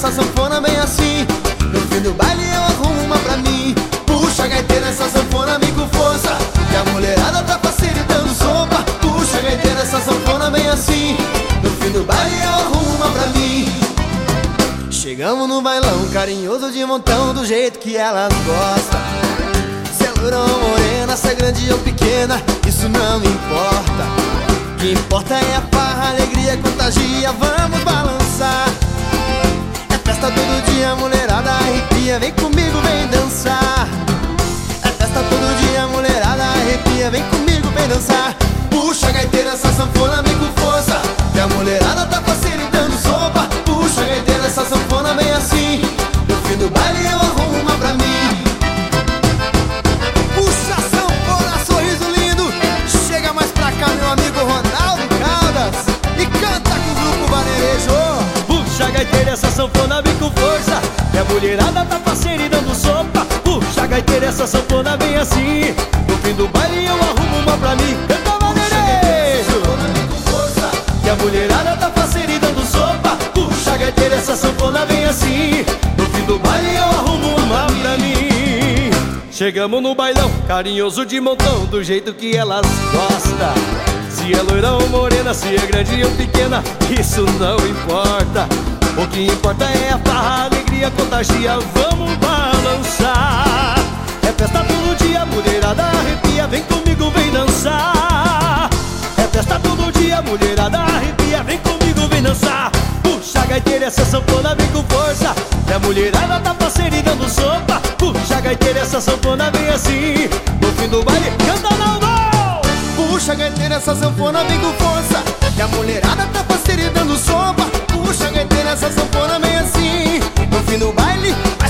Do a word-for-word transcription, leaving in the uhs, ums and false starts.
essa sanfona bem assim. No fim do baile eu arrumo uma pra mim. Puxa a gaiteira, essa sanfona bem com força, que a mulherada tá facilitando sopa. Puxa a gaiteira, essa sanfona bem assim. No fim do baile eu arrumo uma pra mim. Chegamos no bailão, carinhoso de montão, do jeito que elas gostam. Se é loira ou morena, se é grande ou pequena, isso não importa. O que importa é a farra, a alegria contagia, vamos balançar. É festa todo dia, mulherada arrepia, vem comigo, vem dançar. É festa todo dia, mulherada arrepia, vem comigo, vem dançar. Puxa a gaiteira, essa sanfona vem com força, que a mulherada tá facilitando sopa. Puxa a gaiteira, essa sanfona vem assim. No fim do baile eu arrumo uma pra mim. Puxa a sanfona, sorriso lindo. Chega mais pra cá, meu amigo Ronaldo Caldas, e canta com o grupo Vanerejo. Puxa a gaiteira, essa sanfona vem com força, que a mulherada tá parceira e dando sopa. Puxa a gaiteira, essa sanfona vem assim. No fim do baile eu arrumo uma pra mim. Canta, Vanerejo! Que a mulherada tá parceira e dando sopa. Puxa a gaiteira, essa sanfona vem assim. No fim do baile eu arrumo uma pra mim. Chegamos no bailão, carinhoso de montão, do jeito que elas gostam. Se é loira ou morena, se é grande ou pequena, isso não importa. O que importa é a farra, a alegria contagia, vamos balançar. É festa todo dia, mulherada arrepia, vem comigo, vem dançar. É festa todo dia, mulherada arrepia, vem comigo, vem dançar. Puxa a gaiteira, essa sanfona vem com força, que a mulherada tá parceira e dando sopa. Puxa a gaiteira, essa sanfona vem assim. No fim do baile, canta Naldo! Puxa a gaiteira, essa sanfona vem com força, que a mulherada tá parceira e dando sopa. Puxa a gaiteira, essa sanfona vem assim. No fim do baile